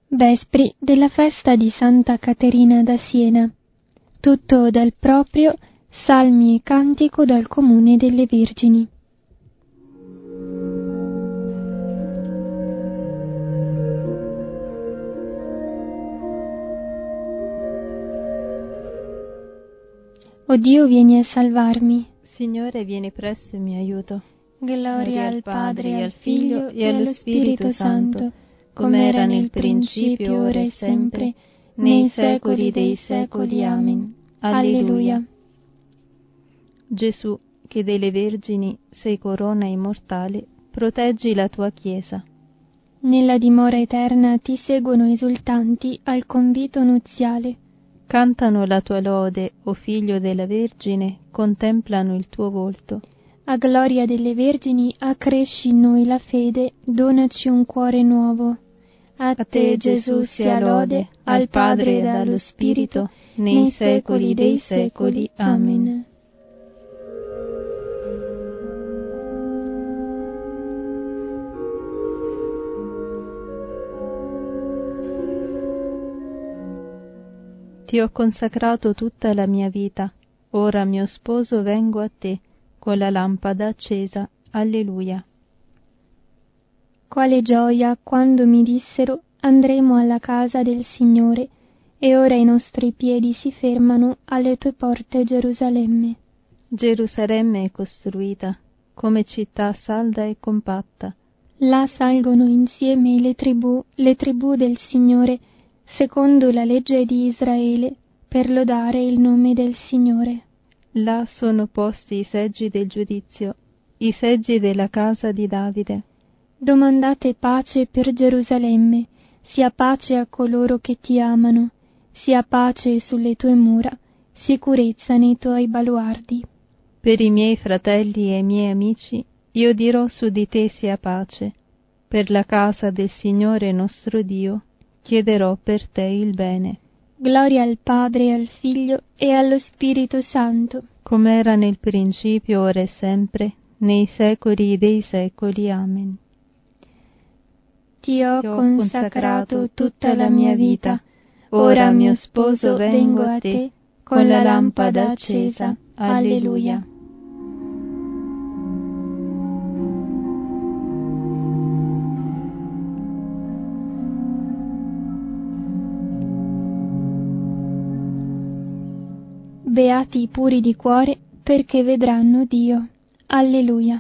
Vespri della festa di Santa Caterina da Siena. Tutto dal proprio, salmi e cantico dal comune delle Vergini. O Dio, vieni a salvarmi. Signore, vieni presto in mio aiuto. Gloria al Padre, e al Figlio e allo Spirito Santo, come era nel principio, ora e sempre, nei secoli dei secoli. Amen. Alleluia. Gesù, che delle vergini sei corona immortale, proteggi la tua Chiesa. Nella dimora eterna ti seguono esultanti al convito nuziale. Cantano la tua lode, o Figlio della Vergine, contemplano il tuo volto. A gloria delle Vergini accresci in noi la fede, donaci un cuore nuovo. A te, Gesù, sia lode, al Padre ed allo Spirito, nei secoli dei secoli. Amen. Ti ho consacrato tutta la mia vita, ora mio sposo vengo a te, con la lampada accesa. Alleluia. Quale gioia quando mi dissero: andremo alla casa del Signore, e ora i nostri piedi si fermano alle tue porte, Gerusalemme. Gerusalemme è costruita come città salda e compatta. Là salgono insieme le tribù del Signore, secondo la legge di Israele, per lodare il nome del Signore. Là sono posti i seggi del giudizio, i seggi della casa di Davide. Domandate pace per Gerusalemme, sia pace a coloro che ti amano, sia pace sulle tue mura, sicurezza nei tuoi baluardi. Per i miei fratelli e i miei amici io dirò su di te sia pace. Per la casa del Signore nostro Dio chiederò per te il bene. Gloria al Padre, al Figlio e allo Spirito Santo, come era nel principio, ora e sempre, nei secoli dei secoli. Amen. Ti ho consacrato tutta la mia vita, ora mio sposo vengo a te, con la lampada accesa. Alleluia. Beati i puri di cuore, perché vedranno Dio. Alleluia.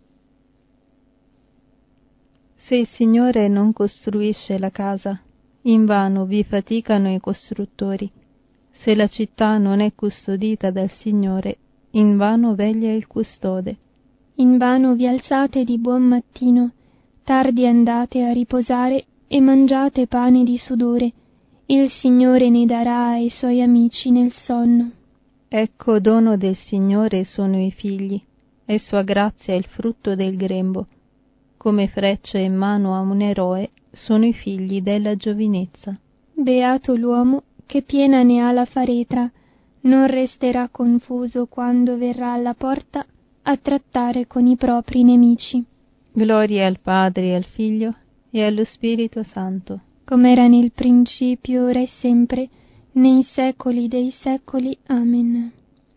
Se il Signore non costruisce la casa, invano vi faticano i costruttori. Se la città non è custodita dal Signore, invano veglia il custode. Invano vi alzate di buon mattino, tardi andate a riposare e mangiate pane di sudore. Il Signore ne darà ai suoi amici nel sonno. Ecco, dono del Signore sono i figli, e sua grazia è il frutto del grembo. Come frecce in mano a un eroe sono i figli della giovinezza. Beato l'uomo che piena ne ha la faretra, non resterà confuso quando verrà alla porta a trattare con i propri nemici. Gloria al Padre, al Figlio e allo Spirito Santo, come era nel principio, ora e sempre, nei secoli dei secoli. Amen.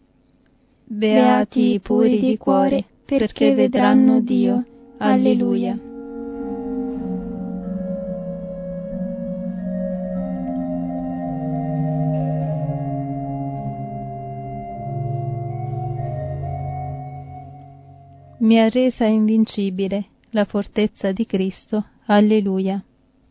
Beati i puri di cuore, perché vedranno Dio. Alleluia. Mi ha resa invincibile la fortezza di Cristo. Alleluia.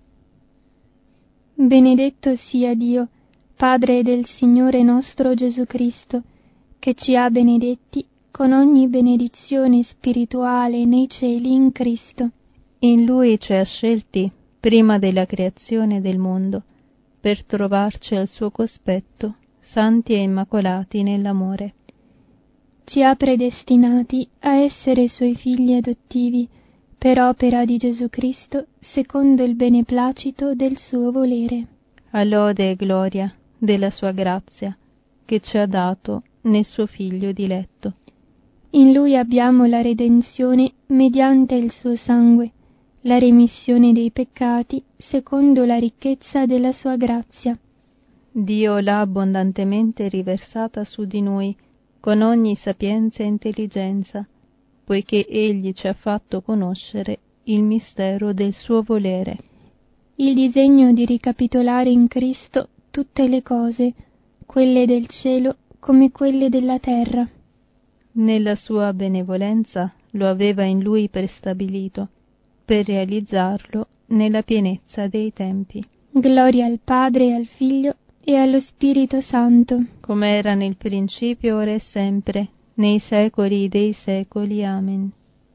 Benedetto sia Dio, Padre del Signore nostro Gesù Cristo, che ci ha benedetti con ogni benedizione spirituale nei cieli in Cristo. In Lui ci ha scelti prima della creazione del mondo, per trovarci al suo cospetto, santi e immacolati nell'amore. Ci ha predestinati a essere Suoi figli adottivi, per opera di Gesù Cristo, secondo il beneplacito del suo volere. A lode e gloria della sua grazia, che ci ha dato nel suo Figlio diletto. In Lui abbiamo la redenzione mediante il suo sangue, la remissione dei peccati secondo la ricchezza della sua grazia. Dio l'ha abbondantemente riversata su di noi con ogni sapienza e intelligenza, poiché Egli ci ha fatto conoscere il mistero del suo volere. Il disegno di ricapitolare in Cristo tutte le cose, quelle del cielo come quelle della terra. Nella sua benevolenza lo aveva in Lui prestabilito, per realizzarlo nella pienezza dei tempi. Gloria al Padre e al Figlio e allo Spirito Santo, come era nel principio, ora e sempre, nei secoli dei secoli. Amen.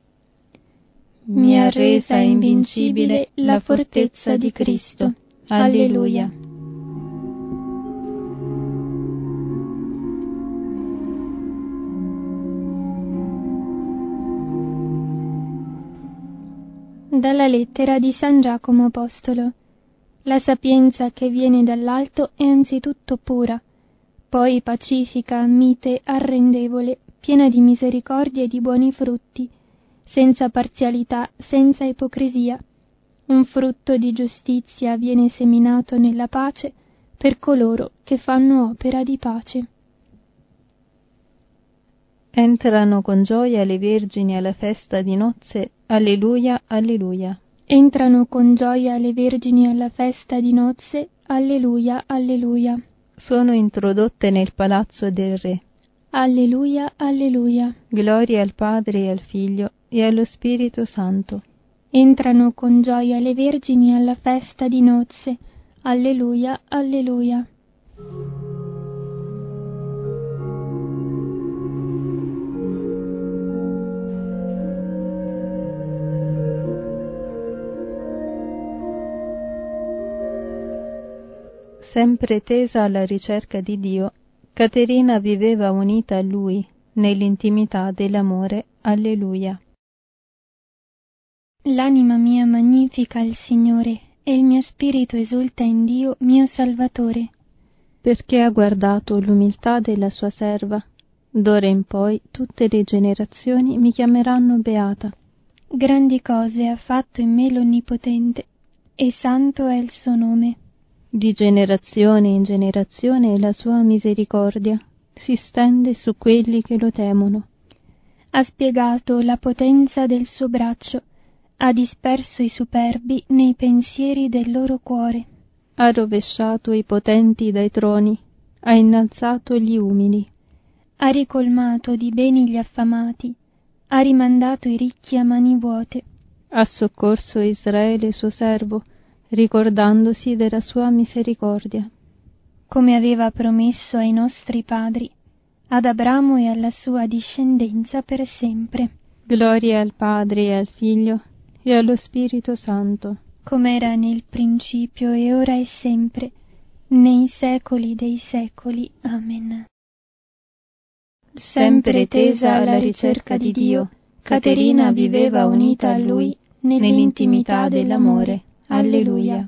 Mi ha resa invincibile la fortezza di Cristo. Alleluia. Dalla lettera di San Giacomo Apostolo. La sapienza che viene dall'alto è anzitutto pura, poi pacifica, mite, arrendevole, piena di misericordia e di buoni frutti, senza parzialità, senza ipocrisia. Un frutto di giustizia viene seminato nella pace per coloro che fanno opera di pace. Entrano con gioia le vergini alla festa di nozze. Alleluia, alleluia. Entrano con gioia le vergini alla festa di nozze. Alleluia, alleluia. Sono introdotte nel palazzo del Re. Alleluia, alleluia. Gloria al Padre e al Figlio e allo Spirito Santo. Entrano con gioia le vergini alla festa di nozze. Alleluia, alleluia. Sempre tesa alla ricerca di Dio, Caterina viveva unita a Lui nell'intimità dell'amore. Alleluia. L'anima mia magnifica il Signore, e il mio spirito esulta in Dio mio Salvatore, perché ha guardato l'umiltà della sua serva. D'ora in poi tutte le generazioni mi chiameranno beata. Grandi cose ha fatto in me l'Onnipotente, e santo è il suo nome. Di generazione in generazione la sua misericordia si stende su quelli che lo temono. Ha spiegato la potenza del suo braccio, ha disperso i superbi nei pensieri del loro cuore. Ha rovesciato i potenti dai troni, ha innalzato gli umili. Ha ricolmato di beni gli affamati, ha rimandato i ricchi a mani vuote. Ha soccorso Israele suo servo, ricordandosi della sua misericordia. Come aveva promesso ai nostri padri, ad Abramo e alla sua discendenza per sempre. Gloria al Padre e al Figlio e allo Spirito Santo, come era nel principio e ora e sempre, nei secoli dei secoli. Amen. Sempre tesa alla ricerca di Dio, Caterina viveva unita a Lui nell'intimità dell'amore. Alleluia.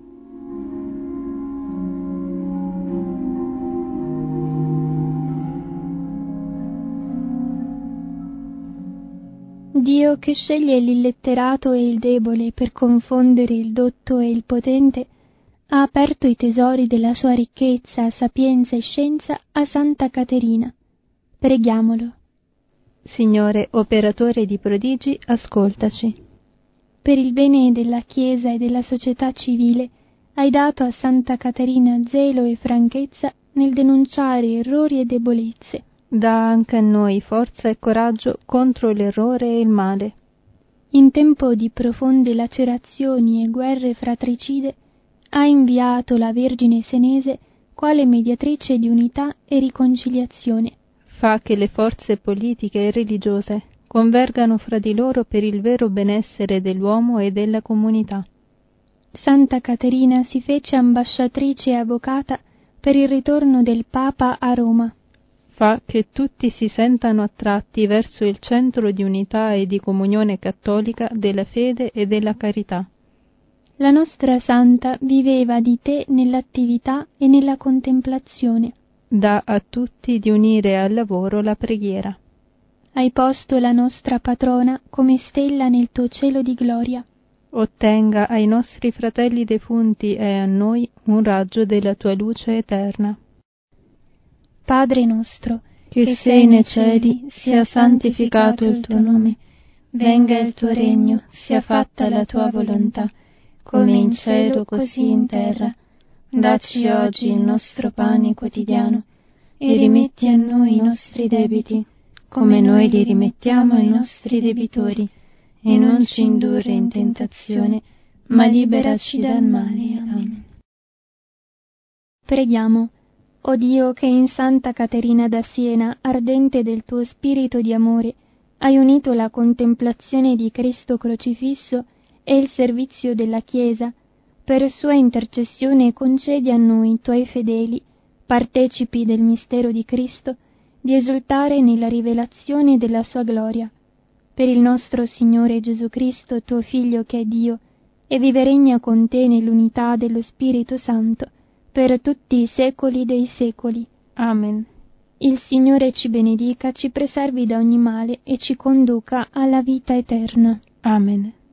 Dio, che sceglie l'illetterato e il debole per confondere il dotto e il potente, ha aperto i tesori della sua ricchezza, sapienza e scienza a Santa Caterina. Preghiamolo. Signore, operatore di prodigi, ascoltaci. Per il bene della Chiesa e della società civile, hai dato a Santa Caterina zelo e franchezza nel denunciare errori e debolezze. Dà anche a noi forza e coraggio contro l'errore e il male. In tempo di profonde lacerazioni e guerre fratricide, ha inviato la Vergine Senese quale mediatrice di unità e riconciliazione. Fa che le forze politiche e religiose convergano fra di loro per il vero benessere dell'uomo e della comunità. Santa Caterina si fece ambasciatrice e avvocata per il ritorno del Papa a Roma. Fa che tutti si sentano attratti verso il centro di unità e di comunione cattolica della fede e della carità. La nostra Santa viveva di te nell'attività e nella contemplazione. Dà a tutti di unire al lavoro la preghiera. Hai posto la nostra patrona come stella nel tuo cielo di gloria. ottenga ai nostri fratelli defunti e a noi un raggio della tua luce eterna. Padre nostro, che sei nei cieli, sia santificato il tuo nome. Venga il tuo regno, sia fatta la tua volontà, come in cielo così in terra. Dacci oggi il nostro pane quotidiano e rimetti a noi i nostri debiti, come noi li rimettiamo ai nostri debitori, e non ci indurre in tentazione, ma liberaci dal male. Amen. Preghiamo. O Dio, che in Santa Caterina da Siena, ardente del tuo spirito di amore, hai unito la contemplazione di Cristo crocifisso e il servizio della Chiesa, per sua intercessione concedi a noi, tuoi fedeli, partecipi del mistero di Cristo, di esultare nella rivelazione della sua gloria. Per il nostro Signore Gesù Cristo, tuo Figlio che è Dio, e vive e regna con te nell'unità dello Spirito Santo, per tutti i secoli dei secoli. Amen. Il Signore ci benedica, ci preservi da ogni male e ci conduca alla vita eterna. Amen.